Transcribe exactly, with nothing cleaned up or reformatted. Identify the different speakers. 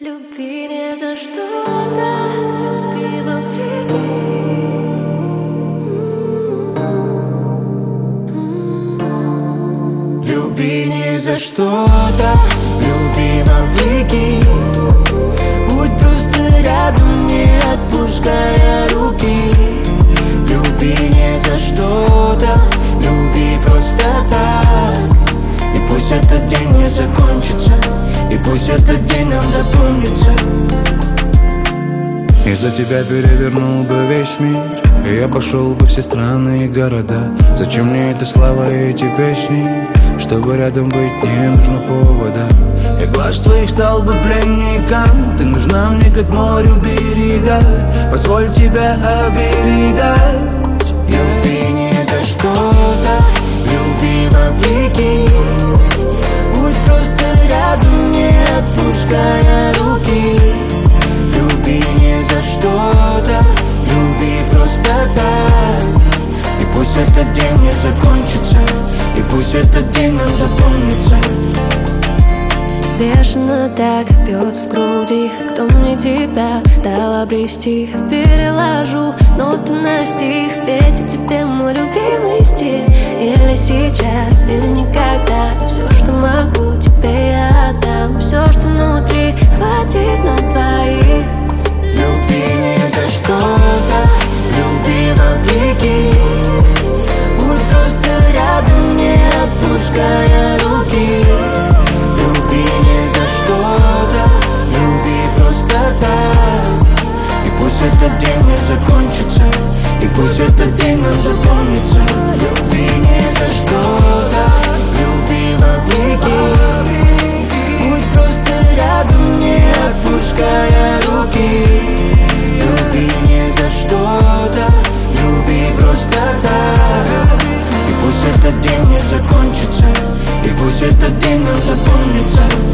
Speaker 1: Люби не за что-то, люби вопреки. Люби не за что-то, люби вопреки. Будь просто рядом, не отпуская руки. Люби не за что-то, люби просто так. И пусть этот день не закончится, и пусть этот день нам запомнится.
Speaker 2: Из-за тебя перевернул бы весь мир, и я пошел бы все страны и города. Зачем мне эта слава и эти песни? Чтобы рядом быть, не нужно повода. Я глаз твоих стал бы пленником. Ты нужна мне, как морю берега. Позволь тебя оберегать.
Speaker 1: Люби не за что-то, люби вопреки. Будь просто рядом, не отпуская руки. Люби не за что-то, люби просто так. И пусть этот день не закончится, и пусть этот день нам запомнится. Бешено так бьется в груди. Кто мне тебя дал обрести? Переложу ноты на стих, ведь и тебе мой любимый стиль. Или сейчас, или никогда. Все, что могу, тебе я отдам. Все, что внутри, хватит на двоих. Люби не за что-то, люби вопреки. Будь просто рядом, не отпуская руки. Люби не за что-то, люби просто так. И пусть этот день не закончится, и пусть этот день нам запомнится. Люби не за что-то, люби вопреки. Будь просто рядом, не отпуская руки. Люби не за что-то, люби просто так. И пусть этот день не закончится, и пусть этот день нам запомнится.